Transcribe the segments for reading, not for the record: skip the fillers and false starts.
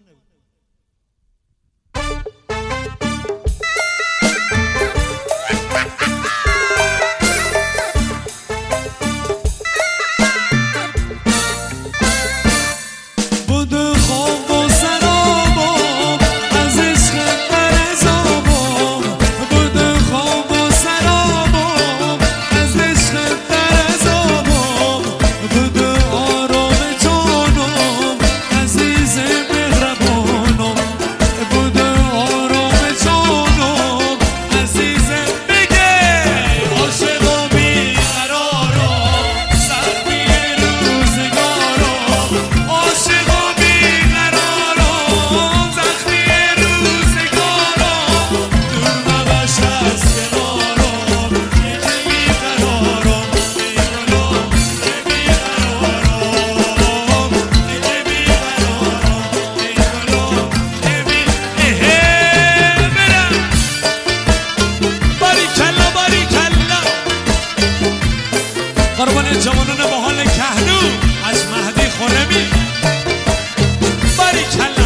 قربان جوانان باحال کهنو از مهدی خرمی باریکلا.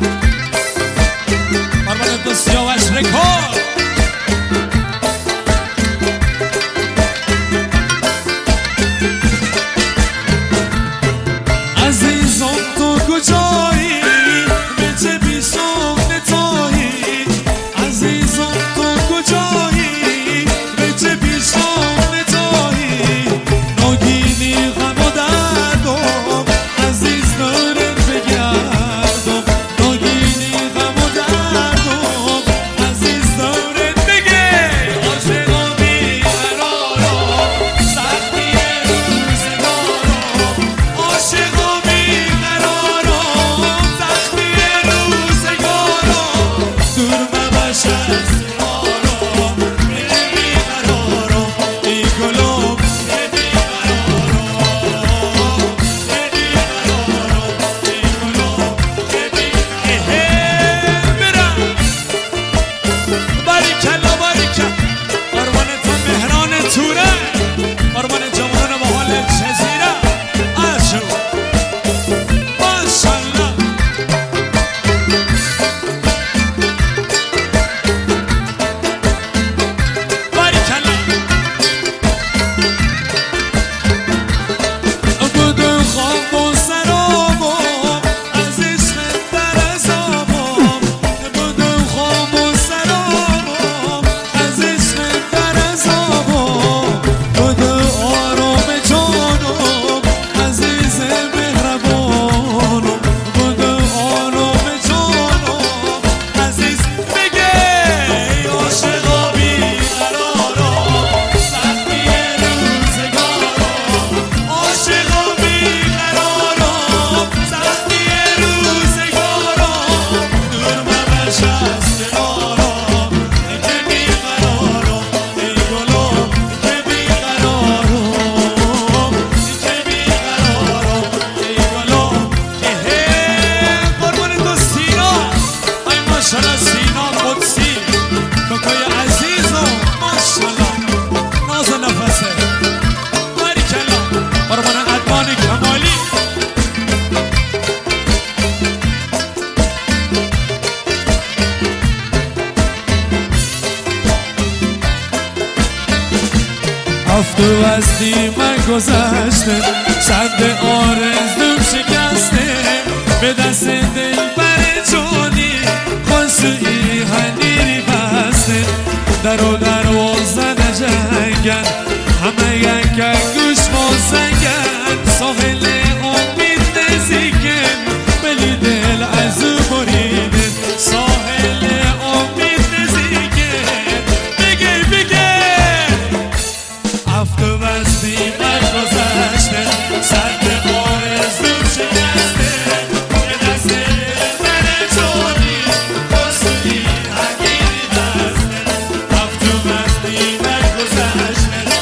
قربان دو سیاوش رکورد. عزیزم تو کجایی به چه بیشم نتایی، عزیزم تو کجایی به چه بیشم نتایی، ناگینی غم و دردم عزیز دارم بگردم، ناگینی غم و دردم عزیز دارم بگه، عاشقا بیقرارم سختی روزگارم، عاشقا بیقرارم سختی روزگارم، دور مباش از یارم بیقرارم ای گلم باریکلا باریکلا. قربان تو مهران توره، قربان جوانان باحال جزیره عاشق ماشالله. باریکلا. بودم خواب و سرابم از عشق در عذابم، بودم خواب و سرابم از عشق در عذابم، بودم آرام جانم عزیز مهربانم، بودم آرام جانم عزیز بگه، عاشقا بیقرارم سختی روزگارم، عاشقا بیقرارم سختی روزگارم، دور مباش از کنارم که بیقرارم ای گلم که بیقرارم که بیقرارم ای گلم. قربان تو سینا، ای ماشالله سینا قدسی کاکای عزیزم ماشالله ناز و نفسه باریکلا. قربان ادوان کمالی. هفته وزدی من گذشته صد آرزوم شکسته، به دست دل بر جانی خواستوی هنیری بسته، در و دروازه نجنگن همه یک گوش بازنگن، ساحل امید نزیکن بلی دل از او بریدن، ساحل امید نزیکن بگه بگه. هفته وزدی من گذشته صد آرزوم شکسته، به دست دل بر جانی خواستوی هنیری بسته، هفته وزدی من گذشته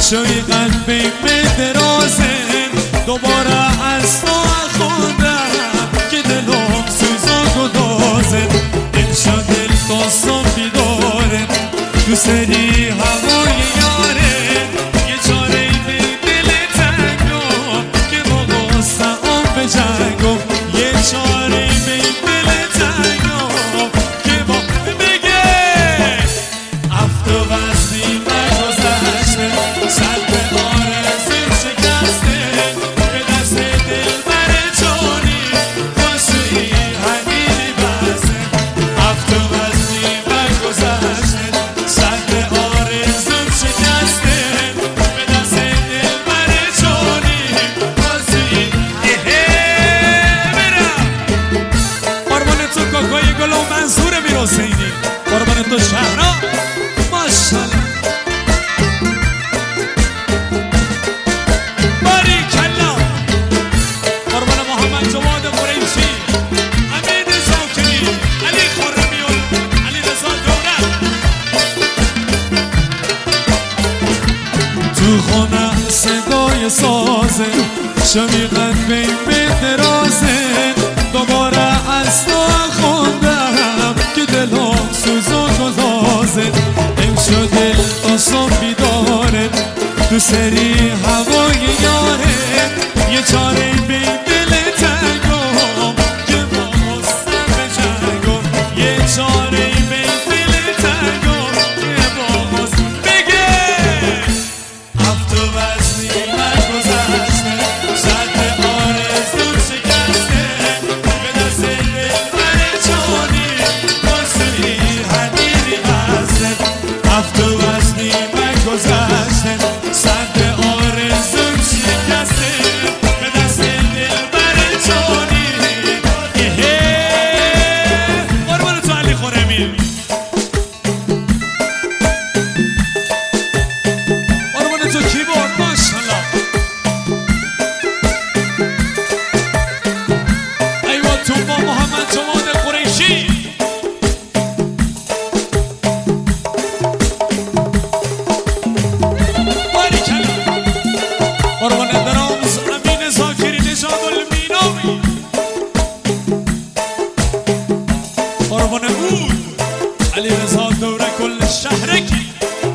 شوی قلبی به درازه دوباره از تو خوندم که دلم سوز و گدازه دل شد دل تاسم بیداره تو سری هوای یاره یه چاره به دل تنگم که با غصه آن به جنگم یه چاره به دل تنگم که با بگه افتو وزنی نگذشته سر به آرزو شکسته به دست دل بر جانی واسه این حنینی بسته افتو وزنی نگذشته سر به آرزو شکسته به دست دل بر جانی واسه این برم قربان تو کاکای گل و منصور میر حسینی قربان تو شهرا ماشالله باریکلا قربان محمد جواد قریشی امین زاکری علی خرمی و علی رضا دولت تو خونه صدای سازه شمی قلبی به درازه دوباره از تو خوندم که دلم سوز و گدازه امشو دل تاسم بیداره تو سری هوای یاره یه چاره به دل تنگم که با غصه به جنگم یه چاره به دل تنگم که با غصه بگه افتو وزنی نگذشته سر به آرزو شکسته به دست دل بر جانی واسه این حنینی بسته افتو وزنی نگذشته سر به آرزو شکسته به دست دل بر جانی قربان تو علی خرمی قربان تو کیبورد ماشالله ایوان تو با محمد جواد قریشی باریکلا قربان درامز امین زاکری نژاد المیناوی قربان بود علی رضا دوره کل شهرکی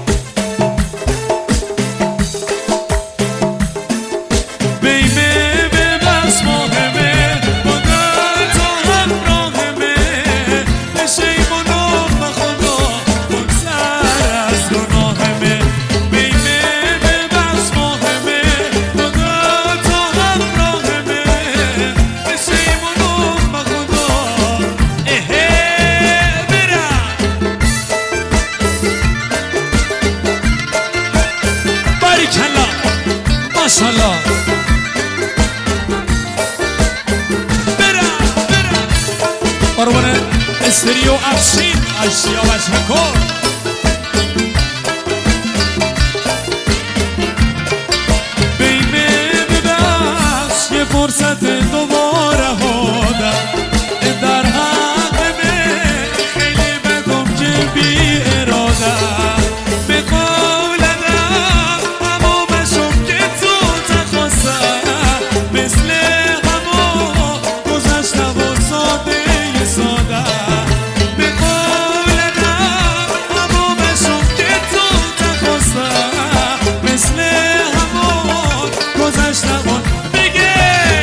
بیمه به بس ماهمه بودن تا همراهمه پشیمونم به خدا بگذر از گناهمه بیمه به بس ماهمه بودن تا همراهمه پشیمونم به خدا برم باریکلا ماشالله قربان استریو افشین اشیا و شکر بیمه ببخش یه فرصت دوباره هادم در حقمه خیلی بدم که بی اراده به قولدم اما بشم که تو تخواستم مثل همون گذشته و ساده ساده به قولدم اما بشم که تو تخواستم مثل همون گذشته و بگه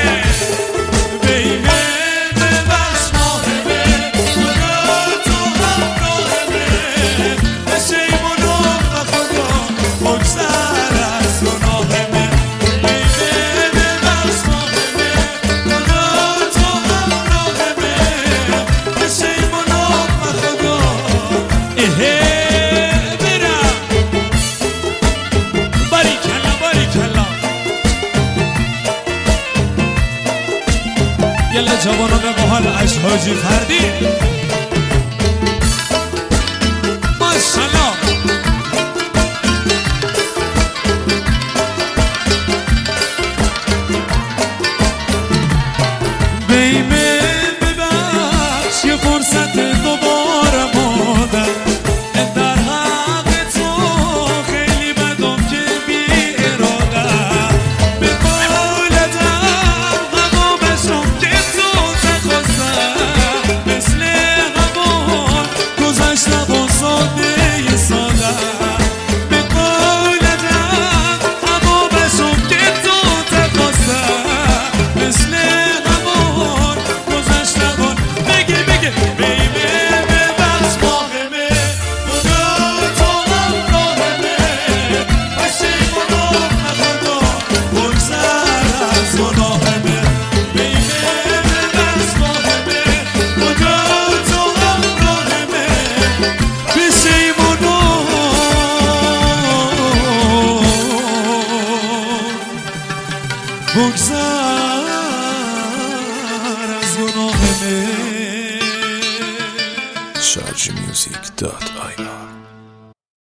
بیمه ببخش ماهمه خدا تو همراهمه پشیمونم به خدا بگذر از گناهمه بیمه ببخش ماهمه خدا تو همراهمه پشیمونم به خدا برم باریکلا باریکلا یلا جوانان باحال اش حاجی فردی ماشالله بیمه ببخش یه فرصت دوباره مادم در حق تو خیلی بدم که بی بگذر از گناه من. sharjmusic.ir